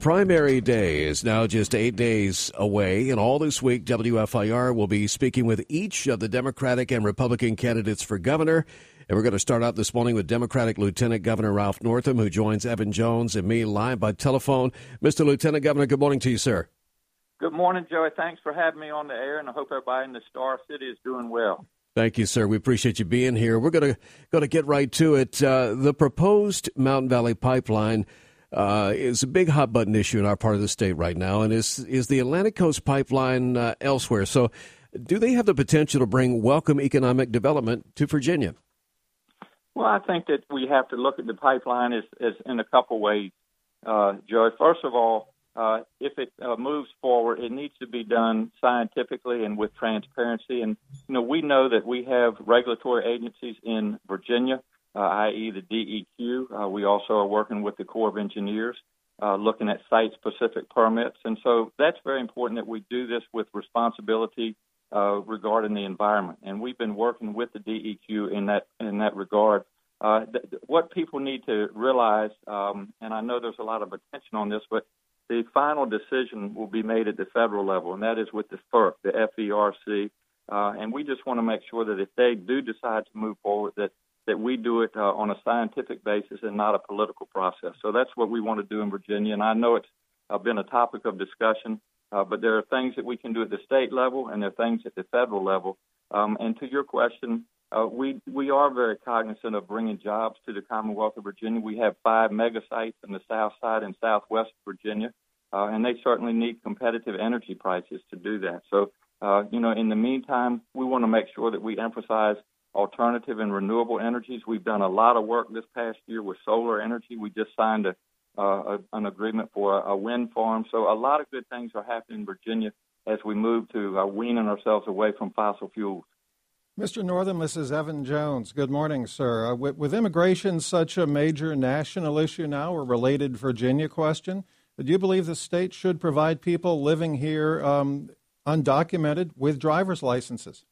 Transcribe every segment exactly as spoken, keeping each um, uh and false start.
Primary day is now just eight days away, and all this week, W F I R will be speaking with each of the Democratic and Republican candidates for governor. And we're going to start out this morning with Democratic Lieutenant Governor Ralph Northam, who joins Evan Jones and me live by telephone. Mister Lieutenant Governor, good morning to you, sir. Good morning, Joey. Thanks for having me on the air, and I hope everybody in the Star City is doing well. Thank you, sir. We appreciate you being here. We're going to going to get right to it. Uh, the proposed Mountain Valley Pipeline Uh, is a big hot button issue in our part of the state right now, and is is the Atlantic Coast Pipeline uh, elsewhere. So do they have the potential to bring welcome economic development to Virginia? Well, I think that we have to look at the pipeline as, as in a couple ways, uh, Joey. First of all, uh, if it uh, moves forward, it needs to be done scientifically and with transparency. And, you know, we know that we have regulatory agencies in Virginia, Uh, that is the D E Q. Uh, we also are working with the Corps of Engineers, uh, looking at site-specific permits. And so that's very important that we do this with responsibility uh, regarding the environment. And we've been working with the D E Q in that in that regard. Uh, th- what people need to realize, um, and I know there's a lot of attention on this, but the final decision will be made at the federal level, and that is with the F E R C, the F E R C. Uh, and we just want to make sure that if they do decide to move forward, that that we do it uh, on a scientific basis and not a political process. So that's what we want to do in Virginia. And I know it's uh, been a topic of discussion, uh, but there are things that we can do at the state level and there are things at the federal level. Um, and to your question, uh, we we are very cognizant of bringing jobs to the Commonwealth of Virginia. We have five mega sites in the south side and southwest Virginia, uh, and they certainly need competitive energy prices to do that. So, uh, you know, in the meantime, we want to make sure that we emphasize alternative and renewable energies. We've done a lot of work this past year with solar energy. We just signed a, uh, a, an agreement for a, a wind farm. So a lot of good things are happening in Virginia as we move to uh, weaning ourselves away from fossil fuels. Mister Northam, this is Evan Jones. Good morning, sir. Uh, with, with immigration such a major national issue now, a related Virginia question, do you believe the state should provide people living here um, undocumented with driver's licenses?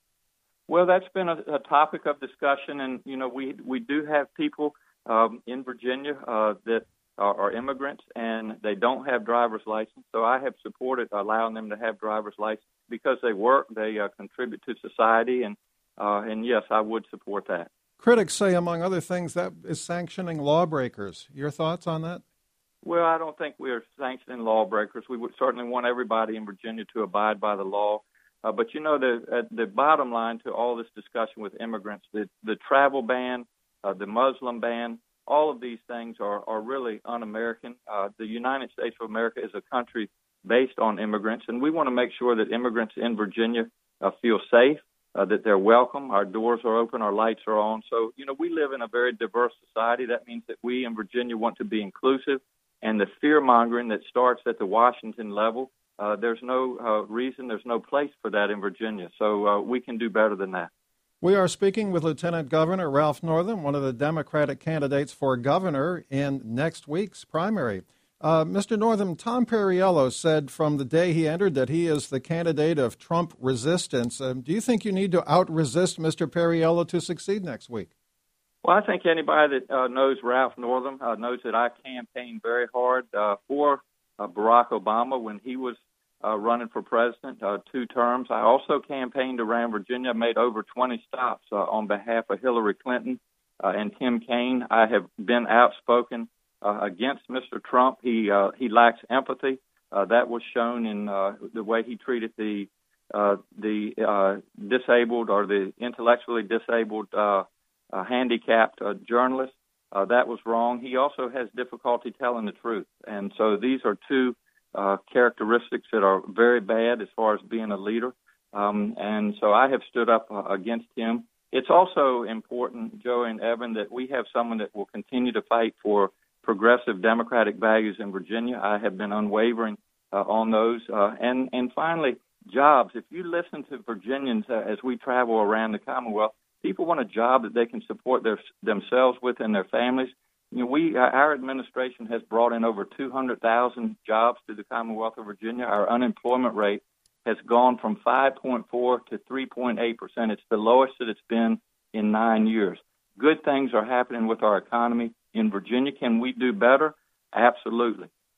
Well, that's been a, a topic of discussion, and, you know, we, we do have people um, in Virginia uh, that are, are immigrants, and they don't have driver's license. So I have supported allowing them to have driver's license because they work, they uh, contribute to society, and, uh, and, yes, I would support that. Critics say, among other things, that is sanctioning lawbreakers. Your thoughts on that? Well, I don't think we are sanctioning lawbreakers. We would certainly want everybody in Virginia to abide by the law. Uh, but, you know, the uh, the bottom line to all this discussion with immigrants, the, the travel ban, uh, the Muslim ban, all of these things are, are really un-American. Uh, the United States of America is a country based on immigrants, and we want to make sure that immigrants in Virginia uh, feel safe, uh, that they're welcome, our doors are open, our lights are on. So, you know, we live in a very diverse society. That means that we in Virginia want to be inclusive, and the fear-mongering that starts at the Washington level, Uh, there's no uh, reason, there's no place for that in Virginia. So uh, we can do better than that. We are speaking with Lieutenant Governor Ralph Northam, one of the Democratic candidates for governor in next week's primary. Uh, Mister Northam, Tom Perriello said from the day he entered that he is the candidate of Trump resistance. Um, do you think you need to out-resist Mister Perriello to succeed next week? Well, I think anybody that uh, knows Ralph Northam uh, knows that I campaigned very hard uh, for uh, Barack Obama when he was Uh, running for president, uh, two terms. I also campaigned around Virginia, made over twenty stops uh, on behalf of Hillary Clinton uh, and Tim Kaine. I have been outspoken uh, against Mister Trump. He uh, he lacks empathy. Uh, that was shown in uh, the way he treated the uh, the uh, disabled or the intellectually disabled uh, uh, handicapped uh, journalists. Uh, that was wrong. He also has difficulty telling the truth. And so these are two Uh, characteristics that are very bad as far as being a leader. Um, and so I have stood up uh, against him. It's also important, Joe and Evan, that we have someone that will continue to fight for progressive democratic values in Virginia. I have been unwavering uh, on those. Uh, and, and finally, jobs. If you listen to Virginians uh, as we travel around the Commonwealth, people want a job that they can support their, themselves with and their families. You know, we, our administration has brought in over two hundred thousand jobs to the Commonwealth of Virginia. Our unemployment rate has gone from five point four to three point eight percent. It's the lowest that it's been in nine years. Good things are happening with our economy in Virginia. Can we do better? Absolutely.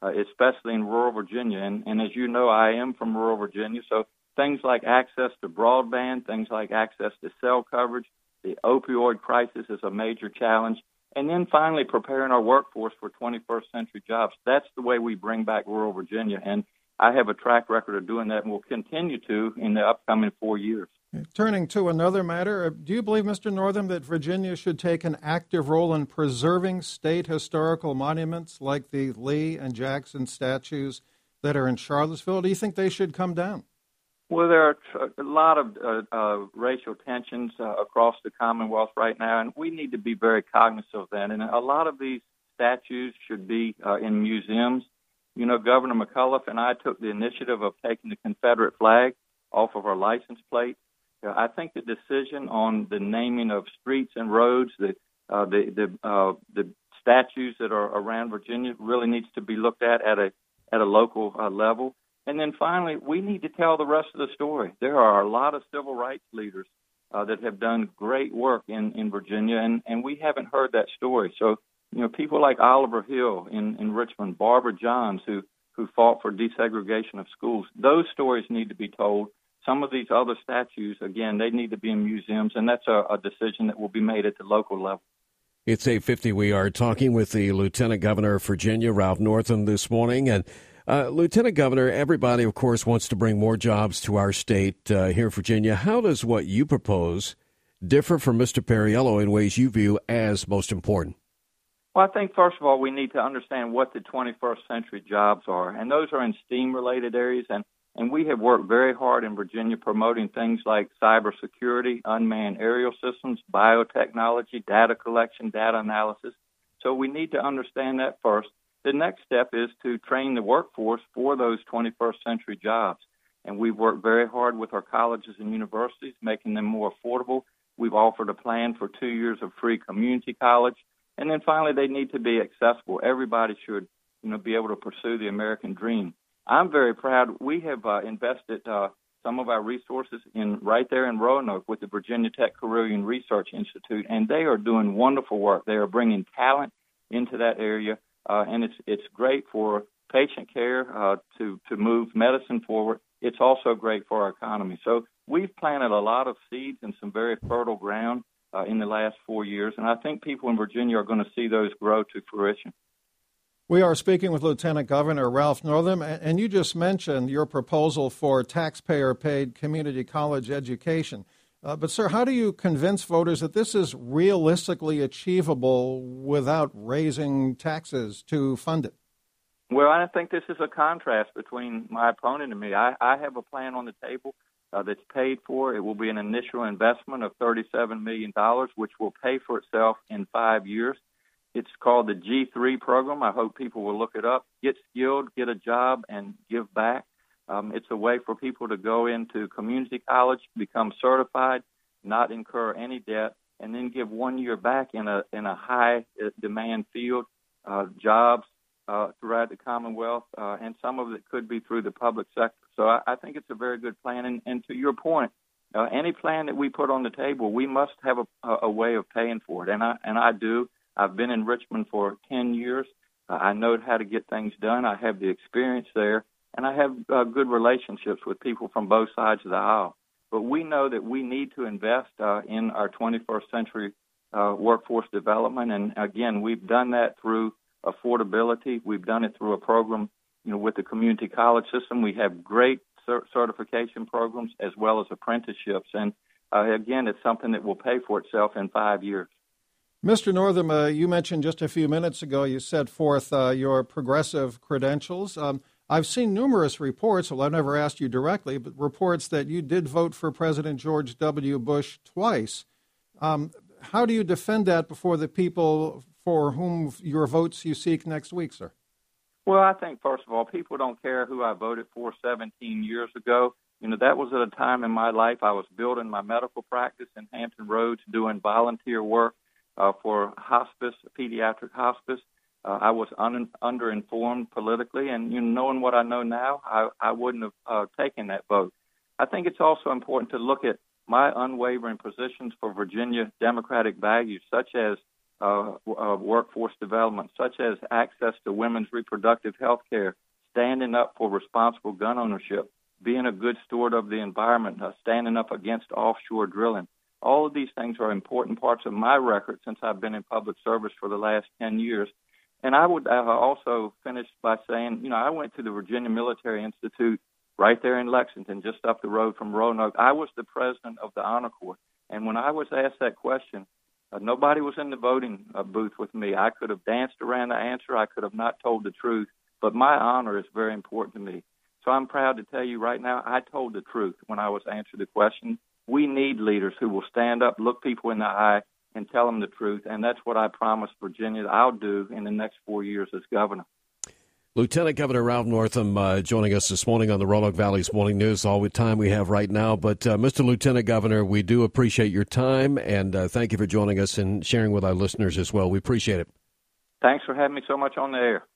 uh, especially in rural Virginia. And, and as you know, I am from rural Virginia, so things like access to broadband, things like access to cell coverage, the opioid crisis is a major challenge. And then finally, preparing our workforce for twenty-first century jobs. That's the way we bring back rural Virginia. And I have a track record of doing that and will continue to in the upcoming four years. Turning to another matter, do you believe, Mister Northam, that Virginia should take an active role in preserving state historical monuments like the Lee and Jackson statues that are in Charlottesville? Do you think they should come down? Well, there are a lot of uh, uh, racial tensions uh, across the Commonwealth right now, and we need to be very cognizant of that. And a lot of these statues should be uh, in museums. You know, Governor McAuliffe and I took the initiative of taking the Confederate flag off of our license plate. Uh, I think the decision on the naming of streets and roads, the uh, the the, uh, the statues that are around Virginia, really needs to be looked at at a at a local uh, level. And then finally, we need to tell the rest of the story. There are a lot of civil rights leaders uh, that have done great work in, in Virginia, and, and we haven't heard that story. So, you know, people like Oliver Hill in, in Richmond, Barbara Johns, who, who fought for desegregation of schools, those stories need to be told. Some of these other statues, again, they need to be in museums, and that's a, a decision that will be made at the local level. It's eight fifty. We are talking with the Lieutenant Governor of Virginia, Ralph Northam, this morning. And Uh, Lieutenant Governor, everybody, of course, wants to bring more jobs to our state uh, here in Virginia. How does what you propose differ from Mister Perriello in ways you view as most important? Well, I think, first of all, we need to understand what the twenty-first century jobs are, and those are in STEAM-related areas, and, and we have worked very hard in Virginia promoting things like cybersecurity, unmanned aerial systems, biotechnology, data collection, data analysis. So we need to understand that first. The next step is to train the workforce for those twenty-first century jobs. And we've worked very hard with our colleges and universities, making them more affordable. We've offered a plan for two years of free community college. And then finally, they need to be accessible. Everybody should, you know, be able to pursue the American dream. I'm very proud. We have uh, invested uh, some of our resources in right there in Roanoke with the Virginia Tech Carillion Research Institute, and they are doing wonderful work. They are bringing talent into that area. Uh, and it's it's great for patient care uh, to to move medicine forward. It's also great for our economy. So we've planted a lot of seeds in some very fertile ground uh, in the last four years, and I think people in Virginia are going to see those grow to fruition. We are speaking with Lieutenant Governor Ralph Northam, and you just mentioned your proposal for taxpayer-paid community college education. Uh, but, sir, how do you convince voters that this is realistically achievable without raising taxes to fund it? Well, I think this is a contrast between my opponent and me. I, I have a plan on the table uh, that's paid for. It will be an initial investment of thirty-seven million dollars, which will pay for itself in five years. It's called the G three program. I hope people will look it up. Get skilled, get a job, and give back. Um, it's a way for people to go into community college, become certified, not incur any debt, and then give one year back in a in a high demand field, uh, jobs uh, throughout the Commonwealth, uh, and some of it could be through the public sector. So I, I think it's a very good plan. And, and to your point, uh, any plan that we put on the table, we must have a, a way of paying for it, and I and I do. I've been in Richmond for ten years. Uh, I know how to get things done. I have the experience there. And I have uh, good relationships with people from both sides of the aisle. But we know that we need to invest uh, in our twenty-first century uh, workforce development. And, again, we've done that through affordability. We've done it through a program, you know, with the community college system. We have great cert- certification programs as well as apprenticeships. And, uh, again, it's something that will pay for itself in five years. Mister Northam, uh, you mentioned just a few minutes ago, you set forth uh, your progressive credentials. Um, I've seen numerous reports, well, I've never asked you directly, but reports that you did vote for President George W. Bush twice. Um, how do you defend that before the people for whom your votes you seek next week, sir? Well, I think, first of all, people don't care who I voted for seventeen years ago. You know, that was at a time in my life I was building my medical practice in Hampton Roads, doing volunteer work uh, for hospice, pediatric hospice. Uh, I was un- underinformed politically, and you know, knowing what I know now, I, I wouldn't have uh, taken that vote. I think it's also important to look at my unwavering positions for Virginia democratic values, such as uh, uh, workforce development, such as access to women's reproductive health care, standing up for responsible gun ownership, being a good steward of the environment, uh, standing up against offshore drilling. All of these things are important parts of my record since I've been in public service for the last ten years. And I would uh, also finish by saying, you know, I went to the Virginia Military Institute right there in Lexington, just up the road from Roanoke. I was the president of the Honor Corps. And when I was asked that question, uh, nobody was in the voting uh, booth with me. I could have danced around the answer. I could have not told the truth. But my honor is very important to me. So I'm proud to tell you right now, I told the truth when I was answered the question. We need leaders who will stand up, look people in the eye, and tell them the truth. And that's what I promised Virginia I'll do in the next four years as governor. Lieutenant Governor Ralph Northam uh, joining us this morning on the Roanoke Valley's Morning News. All the time we have right now. But, uh, Mister Lieutenant Governor, we do appreciate your time, and uh, thank you for joining us and sharing with our listeners as well. We appreciate it. Thanks for having me so much on the air.